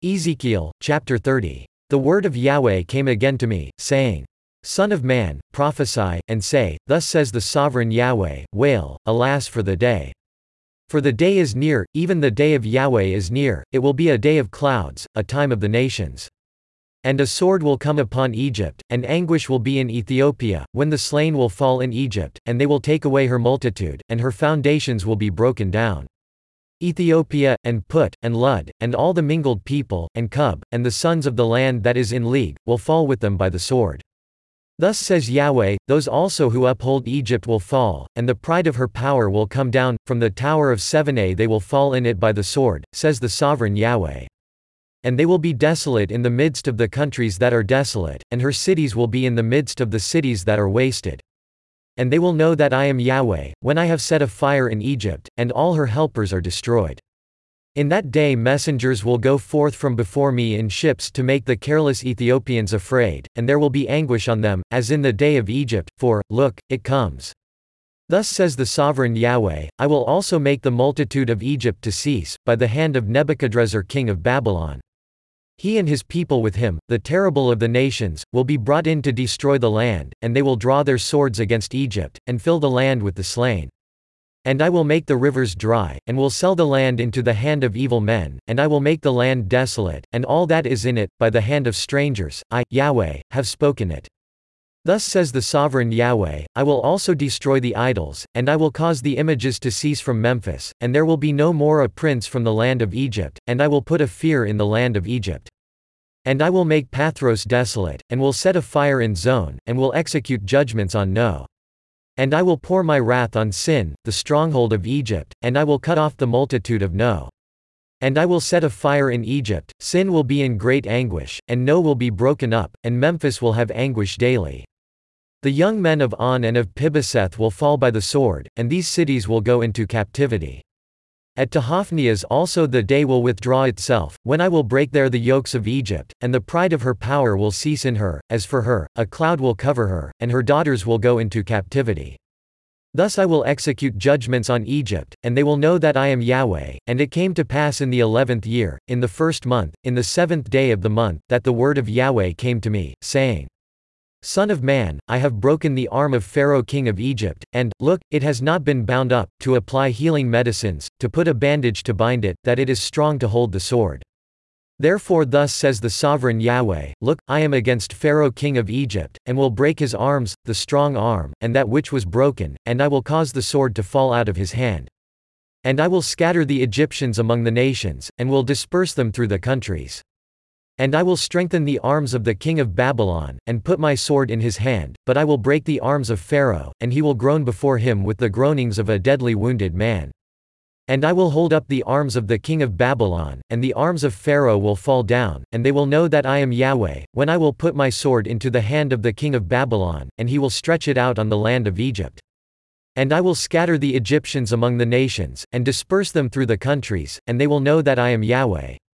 Ezekiel, chapter 30. The word of Yahweh came again to me, saying, Son of man, prophesy, and say, Thus says the sovereign Yahweh, Wail, alas for the day! For the day is near, even the day of Yahweh is near, it will be a day of clouds, a time of the nations. And a sword will come upon Egypt, and anguish will be in Ethiopia, when the slain will fall in Egypt, and they will take away her multitude, and her foundations will be broken down. Ethiopia, and Put, and Lud, and all the mingled people, and Cub, and the sons of the land that is in league, will fall with them by the sword. Thus says Yahweh, those also who uphold Egypt will fall, and the pride of her power will come down, from the tower of Sevenah they will fall in it by the sword, says the sovereign Yahweh. And they will be desolate in the midst of the countries that are desolate, and her cities will be in the midst of the cities that are wasted. And they will know that I am Yahweh, when I have set a fire in Egypt, and all her helpers are destroyed. In that day messengers will go forth from before me in ships to make the careless Ethiopians afraid, and there will be anguish on them, as in the day of Egypt, for, look, it comes. Thus says the sovereign Yahweh, I will also make the multitude of Egypt to cease, by the hand of Nebuchadrezzar king of Babylon. He and his people with him, the terrible of the nations, will be brought in to destroy the land, and they will draw their swords against Egypt, and fill the land with the slain. And I will make the rivers dry, and will sell the land into the hand of evil men, and I will make the land desolate, and all that is in it, by the hand of strangers. I, Yahweh, have spoken it. Thus says the sovereign Yahweh, I will also destroy the idols, and I will cause the images to cease from Memphis, and there will be no more a prince from the land of Egypt, and I will put a fear in the land of Egypt. And I will make Pathros desolate, and will set a fire in Zone, and will execute judgments on No. And I will pour my wrath on Sin, the stronghold of Egypt, and I will cut off the multitude of No. And I will set a fire in Egypt, Sin will be in great anguish, and No will be broken up, and Memphis will have anguish daily. The young men of On and of Pibeseth will fall by the sword, and these cities will go into captivity. At Tehaphnehes also the day will withdraw itself, when I will break there the yokes of Egypt, and the pride of her power will cease in her. As for her, a cloud will cover her, and her daughters will go into captivity. Thus I will execute judgments on Egypt, and they will know that I am Yahweh. And it came to pass in the 11th year, in the 1st month, in the 7th day of the month, that the word of Yahweh came to me, saying, Son of man, I have broken the arm of Pharaoh king of Egypt, and, look, it has not been bound up, to apply healing medicines, to put a bandage to bind it, that it is strong to hold the sword. Therefore thus says the sovereign Yahweh, Look, I am against Pharaoh king of Egypt, and will break his arms, the strong arm, and that which was broken, and I will cause the sword to fall out of his hand. And I will scatter the Egyptians among the nations, and will disperse them through the countries. And I will strengthen the arms of the king of Babylon, and put my sword in his hand, but I will break the arms of Pharaoh, and he will groan before him with the groanings of a deadly wounded man. And I will hold up the arms of the king of Babylon, and the arms of Pharaoh will fall down, and they will know that I am Yahweh, when I will put my sword into the hand of the king of Babylon, and he will stretch it out on the land of Egypt. And I will scatter the Egyptians among the nations, and disperse them through the countries, and they will know that I am Yahweh.